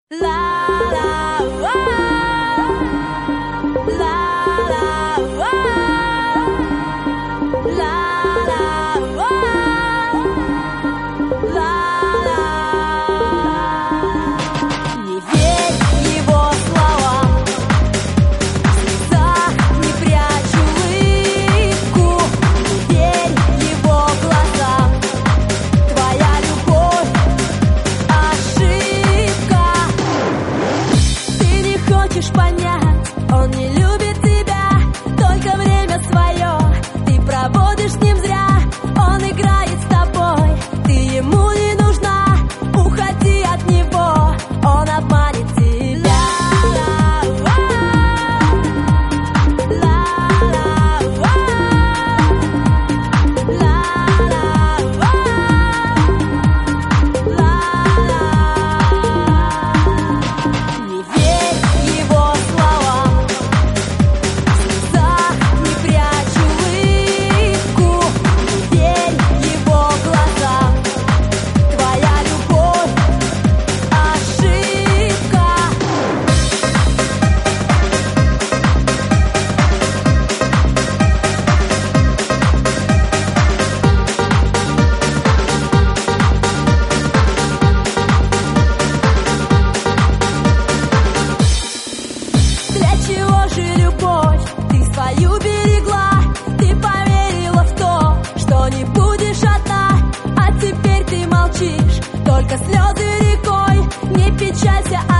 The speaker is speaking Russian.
Хочешь понять, он не любит тебя, только время свое ты проводишь с ним зря. Он играет с тобой, ты ему не нужна. Уходи от него, он обманет тебя. Чего же любовь ты свою берегла? Ты поверила в то, что не будешь одна. А теперь ты молчишь, только слезы рекой. Не печалься,